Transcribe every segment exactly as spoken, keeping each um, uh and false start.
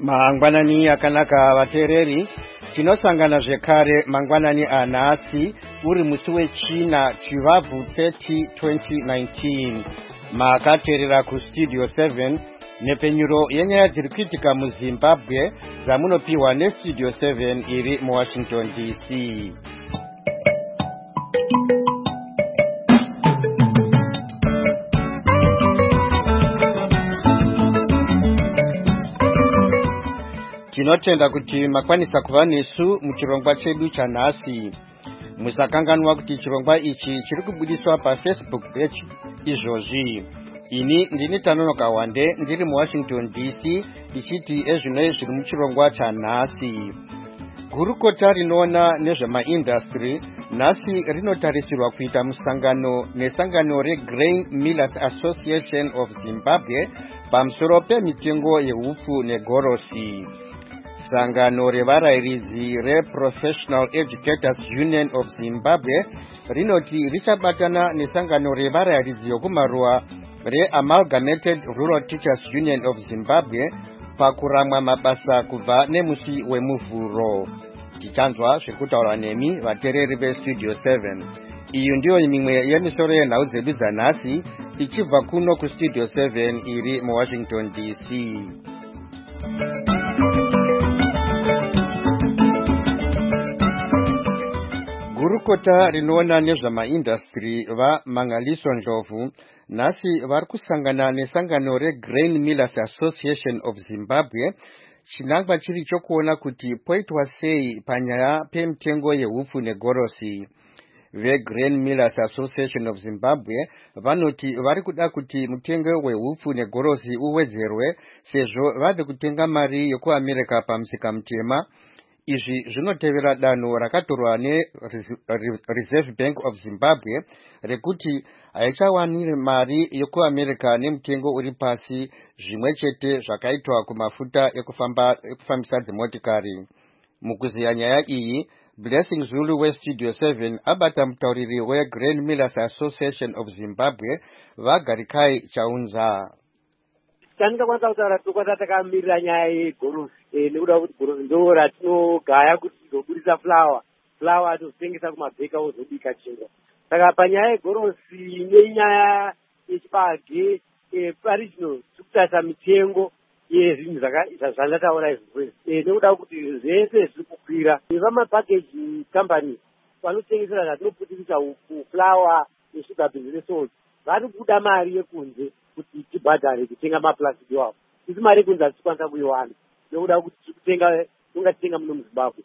Mangwanani akanaka vateereri, tinosangana zvekare mangwanani anhasi uri musi wechina chivabvu thirty twenty nineteen. Makateerera kustudio seven nepenyuro yenyaya dziri kuitika muZimbabwe dzamunopiwa nestudio seven iri muWashington D C. Tinotenda kuti makwanisa kuva nesu muchirongwa chedu chanhasi. Musakanganwa kuti chirongwa ichi chiri kubudiswa paFacebook page izvozvi. Ini ndini Tanonoka Wande ndiri muWashington D C ichiti ezvinoi zviri muchirongwa chanhasi. Gurukota rinoona nezvemaindastry nhasi rinotarisirwa kuita musangano nesangano reGrain Millers Association of Zimbabwe pamusoro pemitengo yeupfu negorosi. Sangano revarairidzi reProfessional Educators Union of Zimbabwe rinoti richabatana nesangano revarairidzi yokumaruwa reAmalgamated Rural Teachers Union of Zimbabwe pakuramwa mabasa kubva nemusi wemuvhuro. Tichanzwa zvirikutaurwa nemi vateereri vestudio seven. Iyo ndiyo mimwe yemisoro yenhau dzedu dzanhasi ichibva kuno kustudio seven iri muWashington D C. Gurukota rinoona nezvamaindastry vaMangaliso Ndlovu nhasi vari kusangana nesangano reGrain Millers Association of Zimbabwe chinangwa chiri chokuona kuti poitwa sei panyaya pemitengo yeupfu negorosi. VeGrain Millers Association of Zimbabwe vanoti vari kuda kuti mutengo weupfu negorosi uwedzerwe sezvo vave kutenga mari yekuAmerica pamusika mutema. Izvi zvinotevera danho rakatorwa neReserve Bank of Zimbabwe rekuti haichawaniri mari yekuAmerica nemutengo uri pasi, zvimwe chete zvakaitwa kumafuta ekufamba ekufambisa dzimotikari. Mukuziya nyaya iyi, Blessing Zulu weStudio seven abata mutauriri weGrain Millers Association of Zimbabwe Vagarikai Chaunza. Tandika kwanza kutaura tokwata takamirira nyaya yegorosi nekuda kuti gorosi ndo ratinogaya kuti tizoburisa fulawa fulawa atozotengesa kumabheka ozobika chingwa. Saka panyaya yegorosi nenyaya yechibage pari zvino tikutarisa mitengo yezvinhu zvandataura izvozvo nekuda kuti zvese zviri kukwira. Vamapackage companies vanotengesera zvatinoputirisa fulawa neshuga beans nesalt vari kuda mari yekunze kuti tibhadhare kutenga maplastic iwawo. Isi mari yekunze hatikwanisa kuiwana nekuda kuti tikutenga tongatitenga muno muZimbabwe.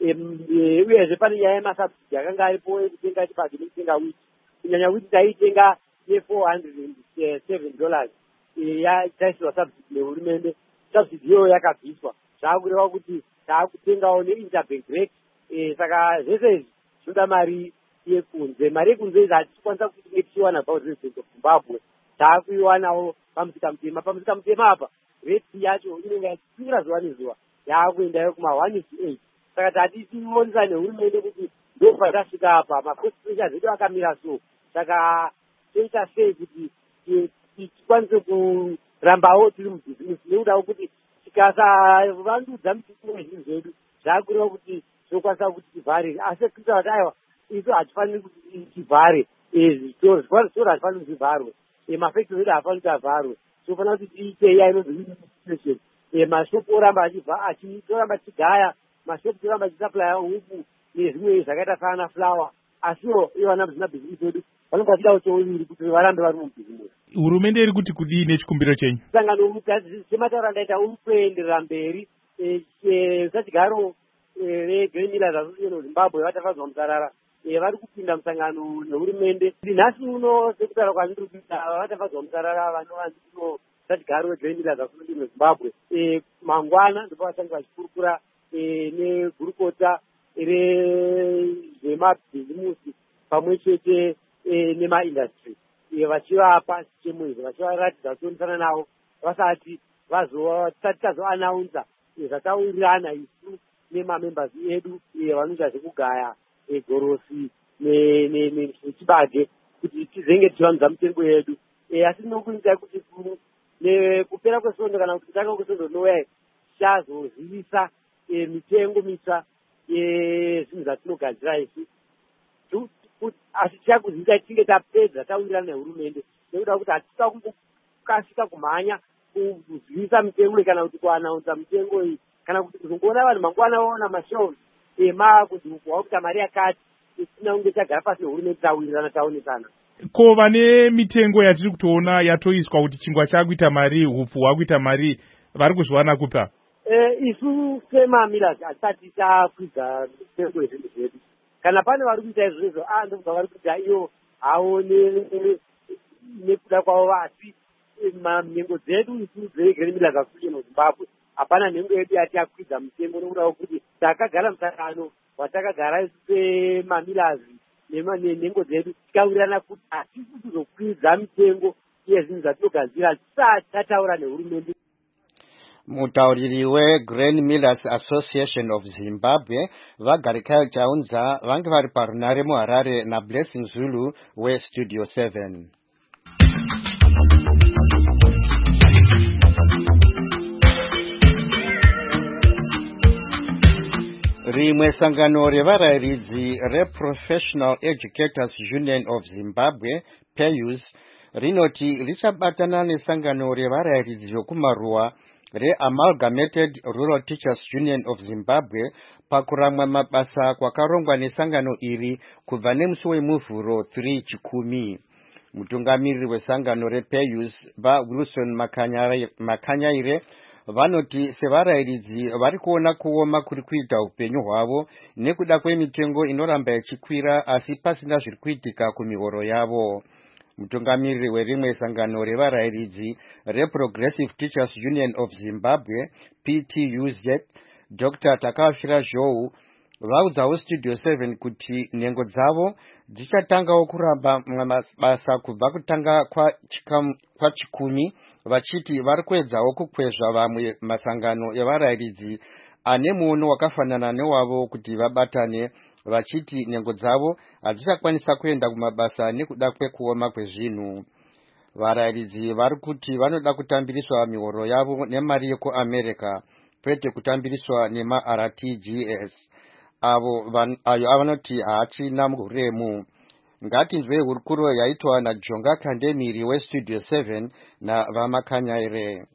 Uyezve pane nyaya yemasubsidi akanga aripo ekutenga chibage nekutenga wheat. Kunyanya wheat taitenga nefour hundred and seven dollars taisirwa subsidi nehurumende. Subsidi iyoyo yakabviswa zvakureva kuti taakutengawo neinterbank rate. Saka zvese izvi zvinoda mari yekunze. Mari yekunze izvi hatikwanisa kuti tinge tichiwana paReserve Bank of Zimbabwe. Taakuiwanawo pamusika mutema. Pamusika mutema apa rate yacho inenge yachikwira zuva nezuva yaakuendayo kuma one is to eight. Saka tatisimonisa nehurumende kuti ndobva tasvika apa macost pressures edu akamira so. Saka toita sei kuti tikwanise kurambawo tiri mubhizimusi nekuda kuti tikasavandudza mitengo yezvinhu zvedu zvaakureva kuti tinokwanisa kuti tivhare. Asi kuita kuti aiwa isu hatifaniri kuti tivhare zvitoro zvitoro hatifaniri kuti zvivharwe. Mafactory edu haafaniri kuti avharwe. Tinofanira kuti tiite iya inonzi administration. Mashopu oramba toramba tichigaya, mashopu toramba tichisaplaya huku nezvimwe zvakaita sana flower. Asiwo ivana muzvimabhizimusi edu vanonga vachida kutouviri kuti varambe vari mubhizimusi. Hurumende iri kuti kudii nechikumbiro chenyu? Sangano semataura ndaita uri kuenderera mberi. Usachigaro reGrain Millers Association of Zimbabwe vatafadzwa musarara. Vari kupinda musangano nehurumende. Nhasi uno sekutaura kwandiri kuita vatafadzwa musarara vanova ndino usachigaro weGrain Millers Association of Zimbabwe. Mangwana ndipo vachange vachikurukura negurukota rezvemabhizimusi pamwe chete nemaindastry vachivapa chemo izvo vachivaratidza kutonisana navo vasati tisati tazoanaunza zvataurirana isu nemamembers edu vanoita zvekugaya gorosi nechibage kuti tizenge tichivanudza mitengo yedu. Asi tinokuita kuti nekupera kwesondo kana kuti kutanga kwesondo nouya tichazozivisa mitengo mitsva yezvinhu zvatinogadzira isu, asi tichakuzivisa tichinge tapedza tawirirana nehurumende, nekuda kuti hatisa kungokasika kumhanya kuzivisa mitengo kana kuti kuanaunza mitengo iyi, kana kuti kuzongoona vanhu mangwana vaona mashoni ema kuti wakuita mari yakati, isina kunge tagara pasi nehurumende tawirirana taonesana. Ko vane mitengo yatiri kutoona yatoiswa kuti chingwa chakuita mari, hupfu hwakuita mari, vari kuzviwana kupa? Isu semamilers hatisati takwidza mitengo yezvinhu zvedu. Kana pane vari kuita izvozvo, ah ndobva vari kuita iyo havo nekuda kwavo, vasi nhengo dzedu isu dzeGreen Millers Association muZimbabwe hapana nhengo yedu yati yakwidza mitengo, nekuda kuti takagara musangano watakagara isu semamilers nenhengo dzedu tikawirirana kuti hatisi kuzokwidza mitengo yezvinhu zvatinogadzira tisati tataura nehurumende. Mutauriri weGreen Millers Association of Zimbabwe vaGarikayo Chaunza vange vari parunare muHarare naBlessing Zulu weStudio seven. Rimwe sangano revarayiridzi reProfessional Educators Union of Zimbabwe P E U S rinoti richabatana nesangano revarayiridzi yokumaruwa reAmalgamated Rural Teachers Union of Zimbabwe pakuramwa mabasa kwakarongwa nesangano iri kubva nemusi wemuvhuro three chikumi. Mutungamiriri wesangano reP E U S vaWilson Makanyaire vanoti sevarayiridzi vari kuona kuoma kuri kuita upenyu hwavo nekuda kwemitengo inoramba ichikwira asi pasina zviri kuitika kumihoro yavo. Mutungamiriri werimwe sangano revarayiridzi reProgressive Teachers Union of Zimbabwe P T U Z Doctor Takashira Zhou vaudzawo Studio seven kuti nhengo dzavo dzichatangawo kuramba mabasa kubva kutanga kwachikumi, vachiti vari kuedzawo kukwezva vamwe masangano evarayiridzi ane muono wakafanana newavo kuti vabatane, vachiti nhengo dzavo hadzichakwanisa kuenda kumabasa nekuda kwekuoma kwezvinhu. Varayiridzi vari kuti vanoda kutambiriswa mihoro yavo nemari yekuAmerica kwete kutambiriswa nemaR T G S avo ayo avanoti haachina uremu. Ngatinzwei hurukuro yaitwa naJonga Kandemiri weStudio seven navaMakanyaire.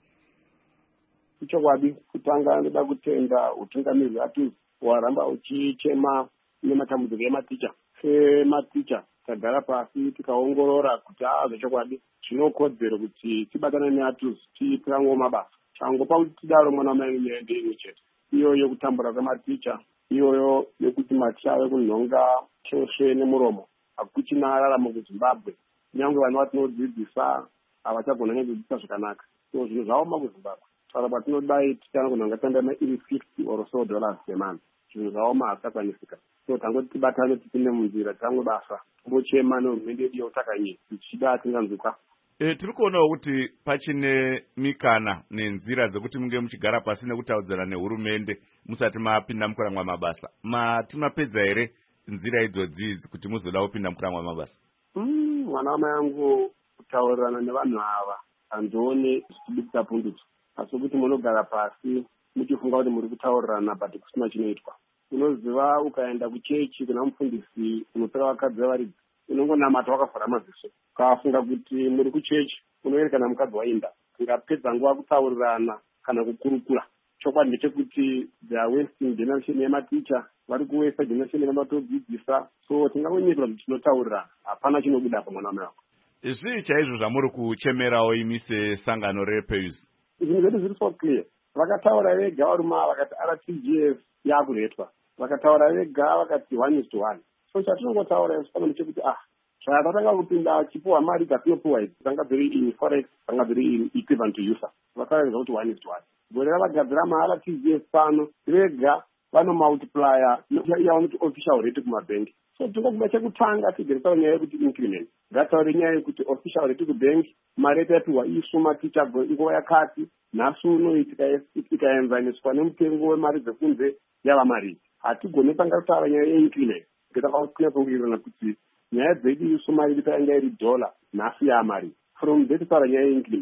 Chokwadi kutanga ndoda kutenda utungamiri hwatu hwaramba uchichema nematambudziko ematicha. Sematicha tagara pasi tikaongorora kuti aa zvechokwadi zvinokodzero kuti tibatane neatu tiitirangwo mabasa. Changopa kuti tidaro mwana wamai muende imwe chete. Iyoyo kutambura kwematicha, iyoyo yekuti maticha ave kunhonga shoshe nemuromo hakuchina raramo kuZimbabwe. Nyangwe vanhu vatinodzidzisa havachagona nekudzidzisa zvakanaka. So zvinhu zvaoma kuZimbabwe. Saka patinodai tichana kunhonga tandama iri fifty or so dollars per month. Zvinhu zvaoma hazvichakwanisika. So tangoti tibatane tipinde munzira tangwe basa. Tombochema nehurumende yedu yotakanyika tichida tinganzwika. E, tiri kuonawo kuti pachine mikana nenzira dzekuti munge muchigara pasi nekutaudzana nehurumende musati mapinda mukuramwa mabasa. Matimapedza here nzira idzodzi kuti muzoda kupinda mukuramwa mabasa? Mm, mwana wamai angu kutaurirana nevanhu ava handione zvichibudisa pundutso. Asi kuti munogara pasi muchifunga kuti muri kutaurirana but kusina chinoitwa. Unoziva ukaenda kuchechi kuna mufundisi unopera vakadzi varidzi unongonamata wakavhara maziso. Ukafunga kuti muri kuchechi unoerekana mukadzi waimba. Ungapedza nguva kutaurirana kana kukurukura. Chokwadi ndechekuti they are wasting generation yematicha, vari kuwesta generation yematodzidzisa. So tingangonyepera kuti tinotaurirana hapana chinobuda pamwana wamai wako. Zvii chaizvo zvamuri kuchemerawo imi sesangano reP E U S? Zvinhu zvedu zviri so clear. Vakataura vega varuma vakati R T G S yakuretwa. Vakataura vega vakati one is to one. So chatinongotaura isu pano ndechekuti ah zvatatanga kupinda chipuwa mari dzatinopuwa idzi dzanga dziri in forex dzanga dziri in equivalent to user. Vakaratidza kuti one is to one. Gore ravagadzira maR T G S pano vega vanomultiplier yaunoti official rate kumabhengi. So tingokuda chekutanga tigerisawo nyaya yekuti increment. Ngataure nyaya yekuti official rate kubhengi mari yatapiwa isu maticha nguva yakati nhasi uno ikaenzaniswa nemutengo wemari dzekunze yava mari. Hatigone tanga kutaura nyaya yeincrement. Ngetakakunyatsokuirana kuti nyaya dzedu isu mari itainga iri dollar nhasi yava mari. From there taura nyaya yeincrement.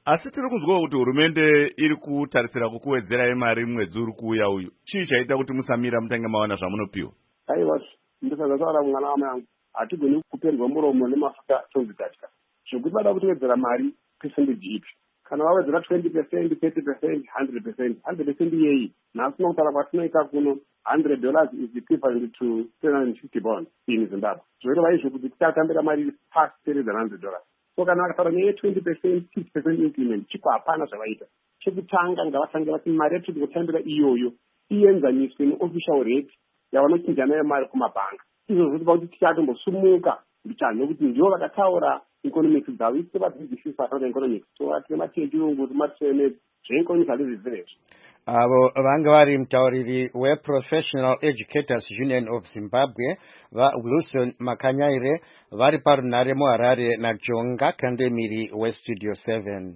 asi tiri kunzwawo kuti hurumende iri kutarisira kukuwedzerai mari mwedzi uri kuuya uyu. Chii chaita kuti musamira mutange mawana zvamunopiwa? Aiwa, ndisakataura mwana wamai angu, hatigoni kuperwa muromo nemafuta tonzitatka. Zvekuti vada kutiwedzera mari percentage ipi. Kana wawedzera twenty percent, thirty percent, one hundred percent, one hundred percent yeyi. Nhasi nokutaura kwatinoita kuno, one hundred dollars is equivalent to three hundred fifty pounds in Zimbabwe. Zvoreva izvo kuti tichakambira mari past three hundred dollars. So kana vakataura nyaya twenty percent, six percent increment, chiko hapana zvavaita. Chekutanga ngavatange vati mari yatiri kutambira iyoyo ienzaniswe neofficial rate yavanochinja nayo mari kumabhanga. Izvo zvinopa kuti tichatombosumuka mbichani nekuti ndivo vakataura economics dzavo isi vadzidzisisi vataura economics. So vatine matechirungu timatsene zveeconomics handizvizivezvo. Avo vanga vari mutauriri weProfessional Educators Union of Zimbabwe vaWilson Makanyaire vari parunhare muHarare naJonga Kandemiri weStudio seven.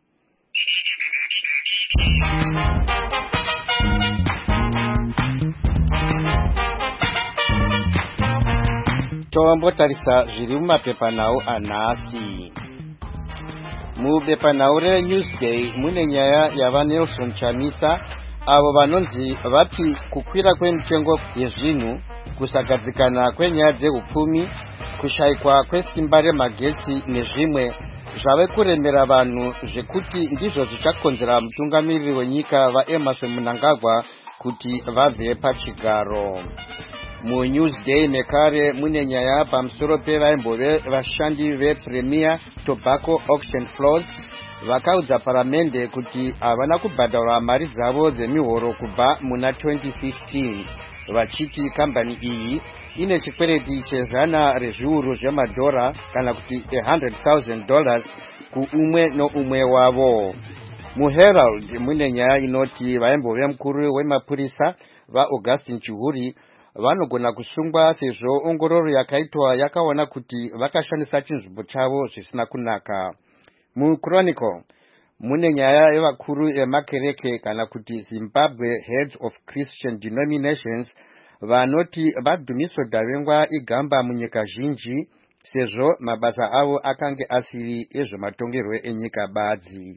Tombotarisa zviri mumapepanhau anhasi. Mubepanhau reNewsday mune nyaya yava Nelson Chamisa avo vanonzi vati kukwira kwemitengo yezvinhu, kusagadzikana kwenyaya dzehupfumi, kushayikwa kwesimba remagetsi nezvimwe zvave kuremera vanhu zvekuti ndizvo zvichakonzera mutungamiriri wenyika vaEmmerson Mnangagwa kuti vabve pachigaro. MuNewsday mekare mune nyaya pamusoro pevaimbove vashandi vePremier Tobacco Auction Floors vakaudza paramende kuti havana kubhadharwa mari dzavo dzemihoro kubva muna twenty fifteen, vachiti kambani iyi ine chikwereti chezana rezviuru zvemadhora kana kuti one hundred thousand dollars kuumwe noumwe wavo. MuHerald mune nyaya inoti vaimbove mukuru wemapurisa vaAugustin Chihuri vanogona kusungwa sezvo ongororo yakaitwa yakaona kuti vakashandisa chinzvimbo chavo zvisina kunaka. MuChronicle mune nyaya yevakuru vemakereke kana kuti Zimbabwe Heads of Christian Denominations vanoti vadhumisodhavengwa igamba munyika zhinji sezvo mabasa avo akange asiri ezvematongerwo enyika badzi.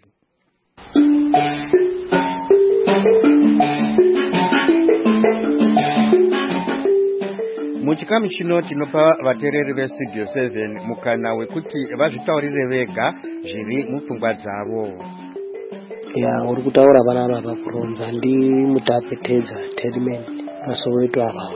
Muchikamu chino tinopa vateereri veStudio seven mukana wekuti vazvitaurire vega zviri mupfungwa dzavo. Ya uri kutaura vana vava kuronza ndi mutapetedza Tedman masoweto ava.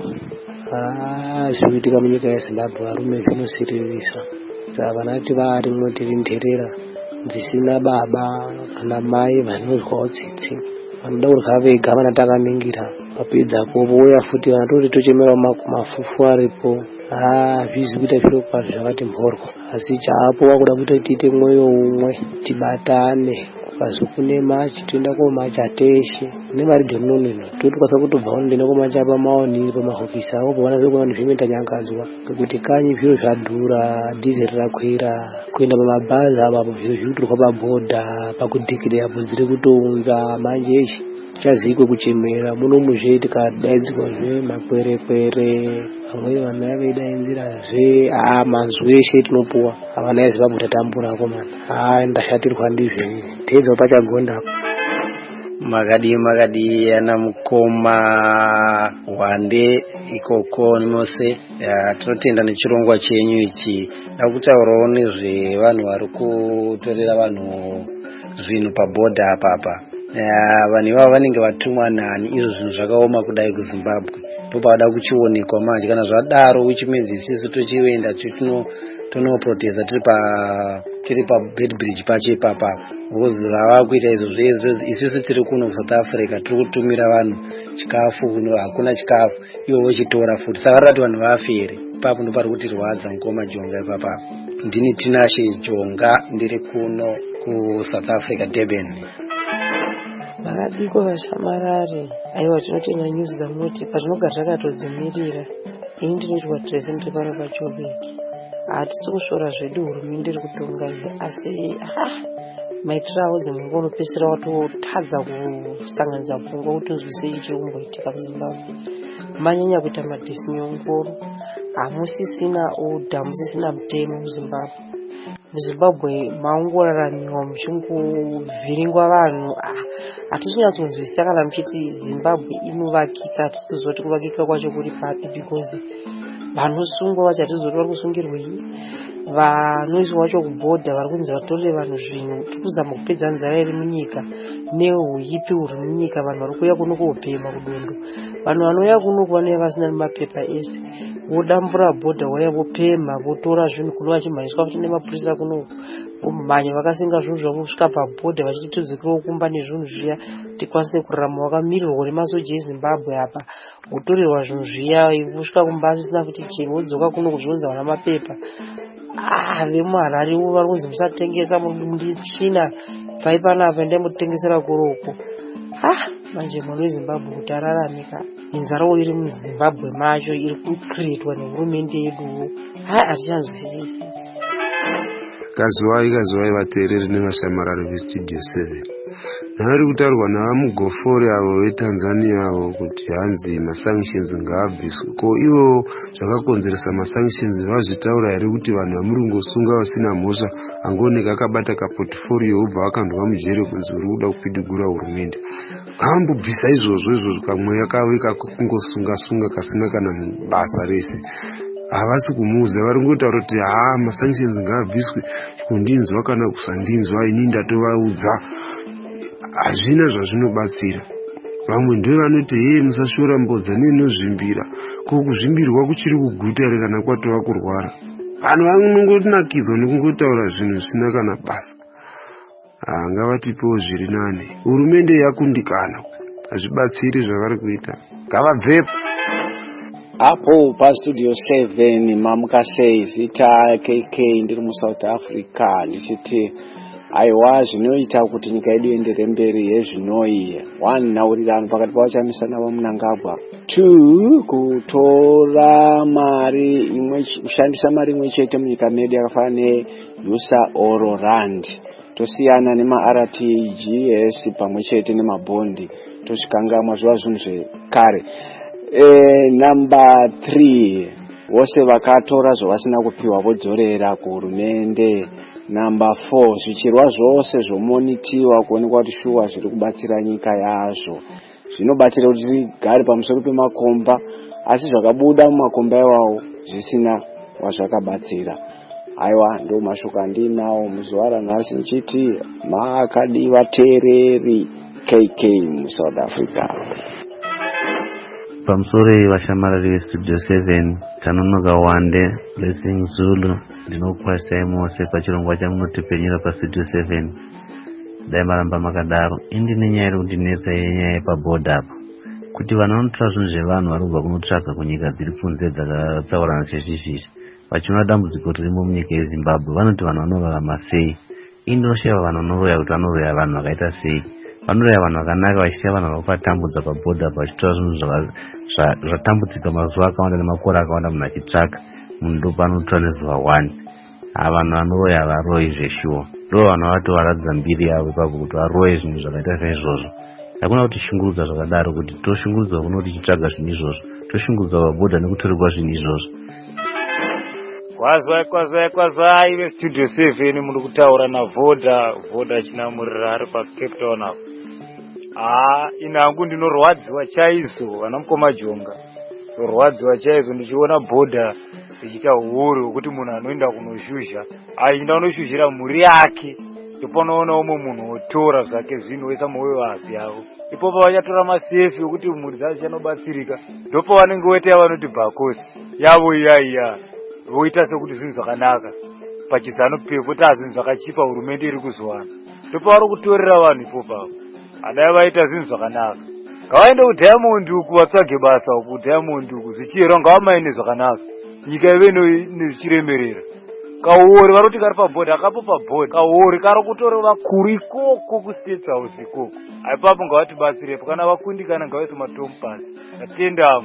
Ah zvinoitika munyika yeZimbabwe varume zvinosiririsa. Vanati vari motiri nterera dzisina baba kana mai vanozwawo tsitsi. Vanoda kurya vega vanatakaningira papedzapo voya futi vanatori tochemera mafufu aripo. Ah zvizi kuita zviro kwazvo zvakati mboryo, asi chaapo wakuda kuti tiite mwoyo umwe tibatane ukazi kune machi toenda komacha teshe nemari dhonono totokwanisa kutobva unoenda komacha pamaoni pamahofisi avo pavanazokuona kuti zvinoita nyangadzwa ngekuti kanyi zviro zvadhura, dhizeri rakwira, kuenda pamabhazi apapo zviro zviri kutorwa pabhodha pakudhikiri apo dziri kutounza manje eshe chazikwe kuchemera muno muzve tikadaidzirwa zve makwerekwere vamweni vanhu vaidainzirazve ah mazwi eshe tinopuwa havana yeZimbabwe tatambura komana ah ndashatirwa ndizvo tedza pachagonda makadi makadi ana mukoma wande ikoko nimose tinotenda nechirongwa chenyu ichi ndakutaurawo nezve vanhu vari kutorera vanhu zvinhu pabhodha apapa. Vanhu ivavo vanenge vatumwa nani izvo zvinhu zvakaoma kudai kuZimbabwe ndopavada kuchionekwa manje kana zvadaro which means isisu tochienda tonoprotesta tiri pa tiri pa Bedbridge pache ipapa because vava kuita izvozvo izvo isisu tiri kuno South Africa tiri kutumira vanhu chikafu kuno hakuna chikafu ivo vochitora futi saka rati vanhu vafere ipapo ndopari kuti rwadza mukoma Jonga ipapa. Ndini Tinashe Jonga ndiri kuno ku South Africa Durban. Vakadiko vashamarari aiwa tinotenga news dzamuti patinogara takatodzimirira ini ndinoitwa Treasant paro pachobeki hatisi kushora zvedu hurumende iri kutonga asi maitiro avo dzimwe unopedzisira watotadza kusanganidza pfungwa kuti unzwise ichi kumboitika kuZimbabwe. Manyanya kuita madhisinyongoro hamusisina odha hamusisina mutemo kuZimbabwe. muzimbabwe maongoraramiwa muchinguvhiringwa vanhu. Hatichinyatsokunzwisisa kana muchiti zimbabwe inovakika, hatisi kuziva kuti kuvakika kwacho kuri papi, because vanosungwa vacho hatizoti vari kusungirwei. Vanoiswa vacho kubhodha vari kunzi vatorere vanhu zvinhu. Tiri kuzama kupedza nzara iri munyika neuipi huri munyika. Vanhu vari kuuya kuno koopema kudondo. Vanhu vanouya kunoku vanouya vasina nemapepa ese, vodambura bhodha vauya vopema, votora zvinhu kuno vachimhanyiswa futi nemapurisa kunoku, vomhanya vakasenga zvinhu zvavo kusvika pabhodha vachiti todzokerawo kumba nezvinhu zviya tikwanise kurarama. Wakamirirwa nemasoja eZimbabwe apa, wotorerwa zvinhu zviya, vosvika kumba asisina futi cheni, wodzoka kuno kuzvionza vana mapepa. Ah, vemuHarare vari kunzi musatengesa muchina, bvai panapa endai mutengesera kuroko. Ah, manje mwana weZimbabwe kuti araramika inzarawo iri muZimbabwe macho iri kucreatwa nehurumende yeduwo. Ah, hatichanzwisisi. Kazuva ikazuva vateereri nevashamarari vestudio seven. Navari kutaurwa navamugofore avo veTanzania avo kuti hanzi masanctions ngaabviswe. Ko ivo zvakakonzeresa masanctions vazvitaura here kuti vanhu vamurungosunga vasina mhosva angooneka akabata kaportfolio obva akandwa mujere kunzi uri kuda kupidigura hurumende. Ngavambobvisa izvozvo izvozvo kamweya kavo kakungosunga sunga kasina kana basa rese. Havasi kumuudza, vari kungotaura kuti haa masanctions ngaabviswe, kundinzwa kana kusandinzwa ini ndatovaudza. Hazvina zvazvinobatsira. Vamwe ndivo vanoti hei musashora mbodza nenozvimbira. Ko kuzvimbirwa kuchiri kuguta here kana kwatova kurwara? Vanhu vanongonakidzwa nekungotaura zvinhu zvisina kana basa. Ngavatipewo zviri nane. Hurumende yakundikana, hazvibatsiri zvavari kuita. Ngavabvepo. Apo pa Studio seven mamukasei zita K K ndiri mu South Africa ndichiti aiwa zvinoita kuti nyika yedu iendere mberi yezvinoi. One, naurirano pakati pavachamisana vamunangagwa. Two, kutora mari imwe, kushandisa mari imwe chete munyika medu yakafanana neUSA Oro Rand. Tosiyana nema R T G S pamwe chete nemabondi. Toshikangamwa zviva zvinhu zvekare. Eh, number three, vose vakatora zvavasina kupiwa vodzorera kuhurumende. Number four, zvichirwa zvose zvomonitiwa kuonekwa kuti shuwa zviri kubatsira nyika yazvo. Zvinobatsira kuti tigare pamusoro pemakomba, asi zvakabuda mumakomba iwawo zvisina wazvakabatsira. Aiwa, ndo mashoko andinawo muzuva ranhasi ndichiti makadiwa teereri K K mu South Africa. Pamusore vashamarari veStudio seven tanonoka wande Blessing Zulu ndinokwasai mose pachirongwa chamunotipenyera paStudio seven. Dai maramba makadaro indine nyaya iri kundinetsa yenyaya yepabhodha apa kuti vanhu vanotora zvinhu zvevanhu vari kubva kunotsvaga kunyika dziri kunze dzakatsaurana chezvizvizvi vachiona dambudziko ririmo munyika yeZimbabwe vanoti vanhu vanorarama sei. Inosheva vanhu vanoroya kuti vanoroya vanhu vakaita sei. Vanoroya vanhu vakanaka vachiita vanhu vakatambudza pabhodha vachitora zvinhu zvatambudzika mazuva akawanda nemakore akawanda munhu achitsvaka munhu ndopanotora nezuva one. Vanhu vanoroya varoyi zveshuwa ndo vanhu vatovaratidza mbiri yavo ipapo kuti varoye zvinhu zvakaita saizvozvo. Hakuna kuti shungurudza zvakadaro kuti toshungurudzwa kuno tichitsvaga zvinhu izvozvo, toshungurudzwa pabhodha nekutorerwa zvinhu izvozvo. Kwazwai kwazwai kwazwai veStudio seven muri kutaura naVhodha Vhodha Chinamurira ari paCape Town apo. Ah, inangu ndinorwadziwa chaizvo vana mukoma Jonga. Ndorwadziwa chaizvo ndichiona bhodha ichiita uhuru hwekuti munhu anoenda kunoshuzha ainda unoshuzhira mhuri yake. Ipo unoona umwe munhu otora zvake zvinhu oisa mumoyo wazi yavo. Ipo pavachatora masefi okuti mhuri dzacho dzichanobatsirika. Ndopo vanenge voita vanoti bhakosi yavo iya iya voita sekuti zvinhu zvakanaka pachizano pepo ta zvinhu zvakachipa hurumende iri kuzowana. Ndopo vari kutorera vanhu ipopapo adai vaita zvinhu zvakanaka. Ngavaende kuDiamond uku vatsvage basa uku kuDiamond uku zvichiyero ngavamaine zvakanaka nyika ive nezvichiremerera. Kaori varoti kari pabhodha akapo pabhodha kaori kari kutora vakuru ikoko kuState House ikoko. Aipapo ngavatibatsirepo kana vakundikana ngavaise matomu pasi. Ndatenda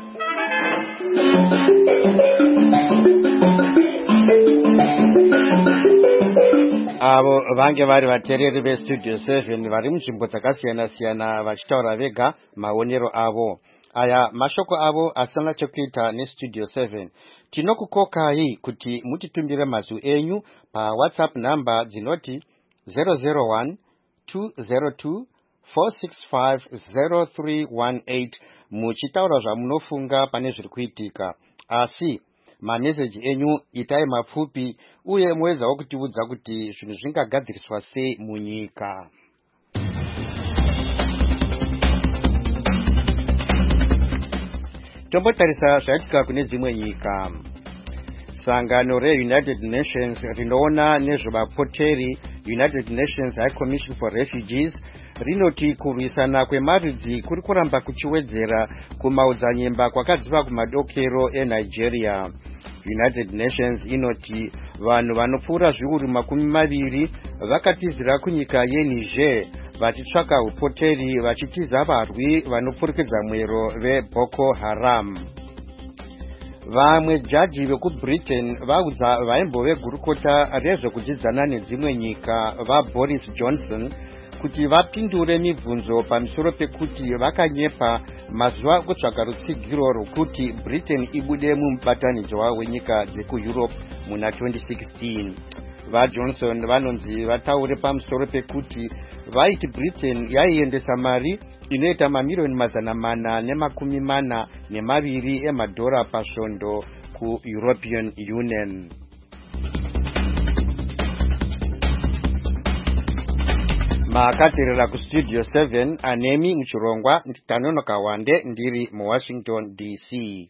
avo vange vari vateereri veStudio seven vari munzvimbo dzakasiyana siyana vachitaura vega maonero avo. aya mashoko avo asana chekuita nestudio seven. Tinokukokai kuti mutitumbire mazwi enyu pa WhatsApp number dzinoti zero zero one two zero two four six five zero three one eight muchitaura zvamunofunga pane zviri kuitika. Asi mameseji enyu itai mapfupi uye muwedzawo kutiudza kuti zvinhu zvingagadziriswa sei munyika. Tombotarisa zvaitika kune dzimwe nyika. Sangano re-United Nations rinoona nezvevapoteri, United Nations High Commission for Refugees, rinoti kurwisana kwemarudzi kuri kuramba kuchiwedzera kumaodzanyemba kwakadziva kumadokero eNigeria. United Nations inoti vanhu vanopfuura zviuru makumi maviri vakatizira kunyika yeNiger vachitsvaka upoteri vachitiza varwi vanopfurikidza mwero veBoko Haram. Vamwe jaji vekuBritain vaudza vaimbo vegurukota rezvekudzidzana nedzimwe nyika vaBoris Johnson kuti vapindure mibvunzo pamusoro pekuti vakanyepa mazuva kutsvaga rutsigiro rwokuti Britain ibude mumubatanidzwa wenyika dzekuEurope muna twenty sixteen. VaJohnson vanonzi vataure pamusoro pekuti vaiti Britain yaiendesa mari inoita mamilioni mazana mana nemakumi mana nemaviri emadhora pasvondo kuEuropean Union. Makaterera kustudio seven anemi muchirongwa Tanonoka Wande ndiri muWashington D C.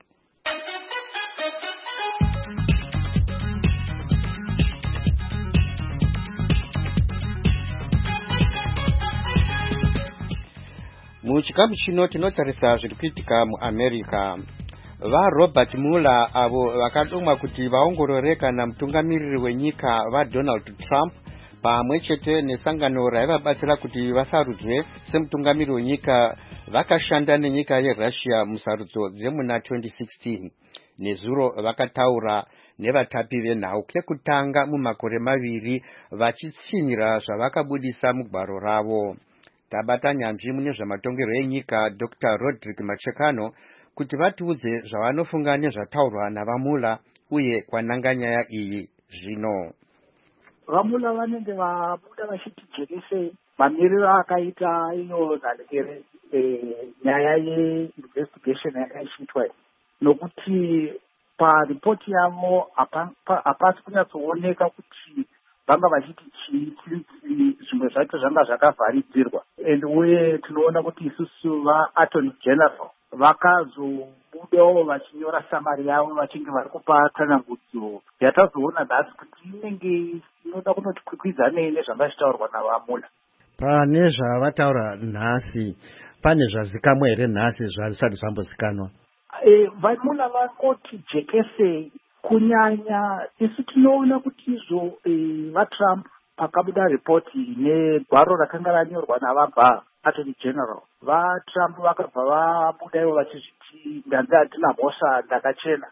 Muchikamu chino tinotarisa zviri kuitika muAmerica. VaRobert Mueller avo vakadomwa kuti vaongorore kana mutungamiriri wenyika vaDonald Trump pamwe chete nesangano raivabatsira kuti vasarudzwe semutungamiriri wenyika vakashanda nenyika yeRussia musarudzo dzemuna twenty sixteen. Nezuro vakataura nevatapi venhau kekutanga mumakore maviri vachitsinyira zvavakabudisa mugwaro ravo. Tabata nyanzvi mune zvamatongerwo enyika Doctor Roderick Machekano kuti vatiudze zvavanofunga nezvataurwa navaMueller uye kwananga nyaya iyi zvino. VaMueller vanenge vabuda vachiti jekese mamiriro akaita iyo nhalegere nyaya yeinvestigation yakaishiitwa nokuti paripoti yavo hapasi kunyatsooneka kuti vanga vachiti chii zvimwe zvacho zvanga zvakavharidzirwa. Uye tinoona kuti isusu vaattorney general vakazobudawo vachinyora samari yavo vachinge vari kupa tsanangudzo yatazoona nhasi kuti inenge inoda kunoti kwikwidzanei nezvanga zvichitaurwa navaMueller. Pane zvavataura nhasi pane zvazikamwa here nhasi zvisati zvambozikanwa? VaMueller vakoti jekese kunyanya isu tinoona kuti izvo vaTrump pakabuda ripoti negwaro rakanga ranyorwa navabva attorney general, vaTrump vakabva vabuda ivo vachizviti ndanzi hatina mhosva ndakachena.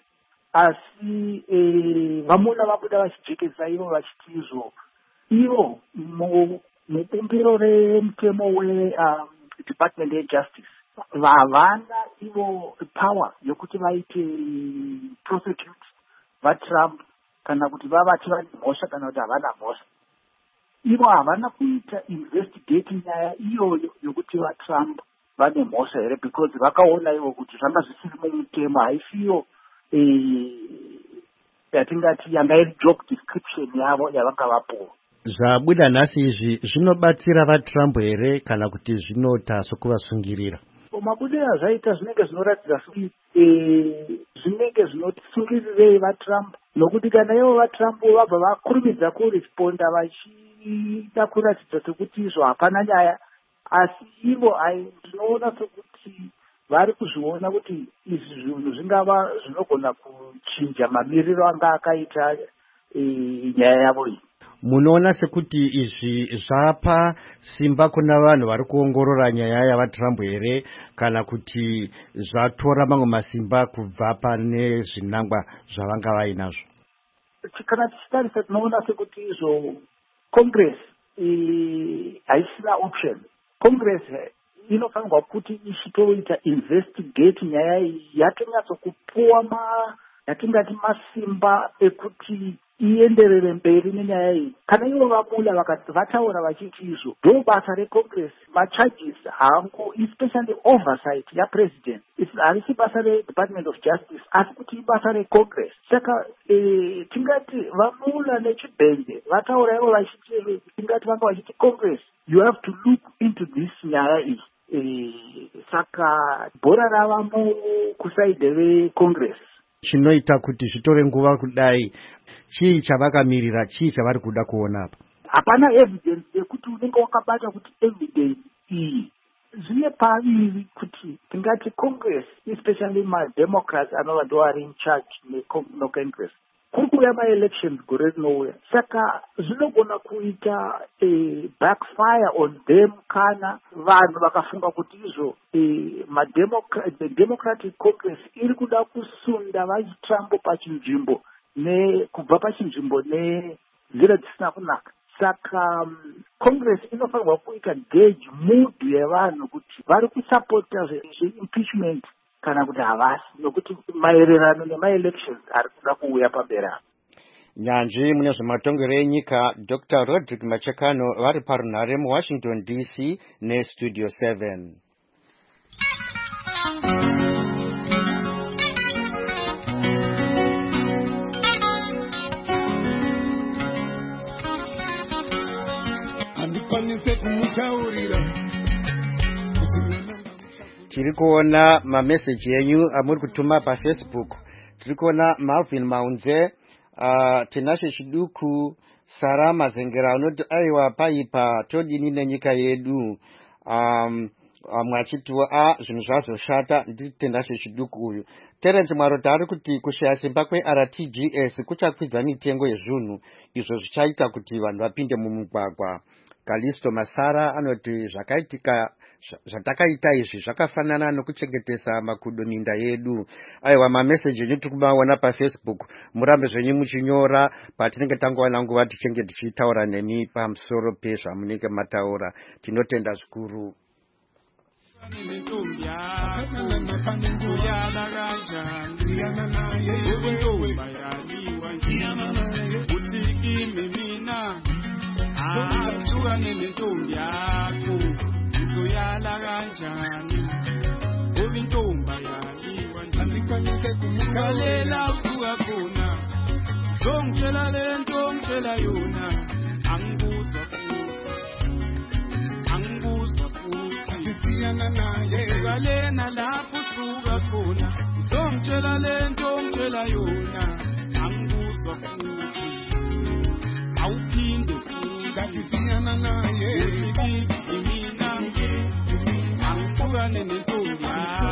Asi vaMueller vabuda vachijekesa ivo vachiti izvo ivo mubumbiro remutemo weDepartment yeJustice havana ivo power yokuti vaite prosecute vaTrump kana kuti vavati vane mhosva kana kuti havana mhosva. Ivo havana kuita investigate nyaya iyoyo yokuti vaTrump vane mhosva here because vakaona ivo kuti zvanga zvisiri mumutemo, haisiyo yatingati yanga iri job description yavo yavanga vapuwa. Zvabuda nhasi izvi zvinobatsira vaTrump here kana kuti zvinota sokuvasungirira? Mabudiro azvaita zvinenge zvinoratidza kuti zvinenge zvinotisungirirei vaTrump, nokuti kana ivo vaTrump vabva vakurumidza kuresponda vachida kuratidza sekuti izvo hapana nyaya, asi ivo ndinoona sekuti vari kuzviona kuti izvi zvinhu zvingava zvinogona kuchinja mamiriro anga akaita nyaya yavo iyi. Munoona sekuti izvi zvapa simba kuna vanhu vari kuongorora nyaya yavaTrump here kana kuti zvatora mamwe masimba kubva pane zvinangwa zvavanga vainazvo? Kana tichitarisa tinoona sekuti izvo Congress haisina option. Congress inofanirwa kuti ichitoita investigate nyaya iyi yatonyatsokupuwa ma yatingati masimba ekuti ienderere mberi nenyaya iyi. Kana ivo vamula vakati vataura vachiti izvo ndo basa recongress, macharges hango especially oversight yapresident harisi basa redepartment of justice asi kuti ibasa recongress. Saka e, tingati vamula nechibhende vataura ivo vachiti tingati vanga vachiti congress you have to look into this nyaya iyi. E, saka bhora ravamo kusaidhe vecongress. Chinoita kuti zvitore nguva kudai chii chavakamirira, chii chavari kuda kuona apa? Hapana evidence yekuti unenge wakabata kuti evidence iyi zvine paviri kuti tingati congress especially mademocrats anova ndo ari in charge necongress kuri kuuya maelections gore rinouya. Saka zvinogona kuita a backfire on them kana vanhu vakafunga kuti izvo the democratic congress iri kuda kusunda vachitrump pachinzvimbo nekubva pachinzvimbo nenzira dzisina kunaka. Saka um, congress inofanirwa kuita gauge mood yevanhu kuti vari kusapota zveimpeachment kana kuti havasi, nokuti maererano nemaelections ari kuda kuuya pamberi. Nyanzvi mune zvematongero enyika Doctor Roderick Machekano vari parunhare muWashington D C neStudio seven. Tiri kuona mameseji yenyu amuri kutuma paFacebook. Tiri kuona Malvin Maunze, uh, tinashe chiduku Sara Mazengera unoti aiwa paipa todini nenyika yedu. Um, mwachitiwa a zvinhu zvazoshata nditenashe chiduku uyu. Terence Marota ari kuti kushaya simba kweR T G S kuchakwidza mitengo yezvinhu izvo zvichaita kuti vanhu vapinde mumugwagwa. Kalisto Masara anoti zvakaitika zvatakaita izvi zvakafanana nokuchengetesa makudominda yedu. Aiwa mameseji enyu tiri kumaona paFacebook, murambe zvenyu muchinyora patinenge tangowana nguva tichenge tichitaura nemi pamusoro pezvamunenge mataura. Tinotenda zvikuru. Suka nemintombi yakho uzoyala kanjani ngoba intomba yaliwa kalela usuka khona ngitshela lento ngitshela yona angibuzwa futhi angibuzwa futhi siyana naye kalena lapho usuka khona ngitshela lento ngitshela yona angibuzwa futhi awuphinde Katifiyana naye Mina Angisuka nemintombi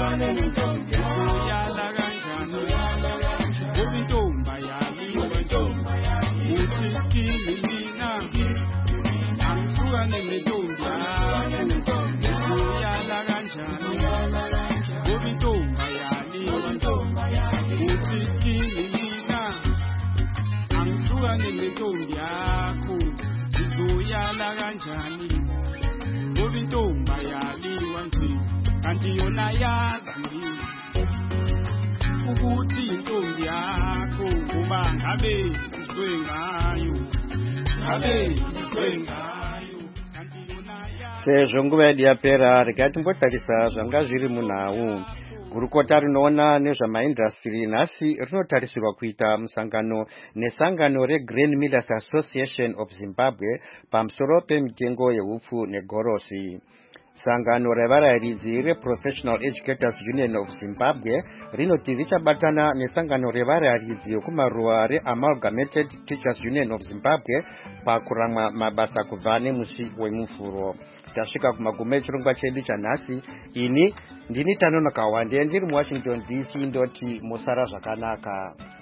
Uyala kanjani Ngoba intomba yaliwa Uthi kimi mina Angisuka nemintombi Uyala kanjani Ngoba intomba yaliwa Uthi kimi mina Angisuka nemintombi yakho uyala kanjani ngoba intomba yaliwa nje kanti yona yazi ukuthi intombi yakho kuba ngabe izwe ngayo ngabe izwe ngayo kanti yona yazi. Sezvo nguva yedu yapera regai timbotarisa zvanga zviri munhau. Gurukota rinoona nezvamaindastri nhasi rinotarisirwa kuita musangano nesangano reGrain Millers Association of Zimbabwe pamusoro pemitengo yehupfu negorosi. Sangano revarayiridzi reProfessional Educators Union of Zimbabwe rinoti richabatana nesangano revarayiridzi kumaruwa reAmalgamated Teachers Union of Zimbabwe pakuramwa mabasa kubva nemusi wemufuro. Tasvika kumagumo echirongwa chedu chanhasi. Ini ndini Tanonoka Wande ndiri muWashington D C ndoti musara zvakanaka.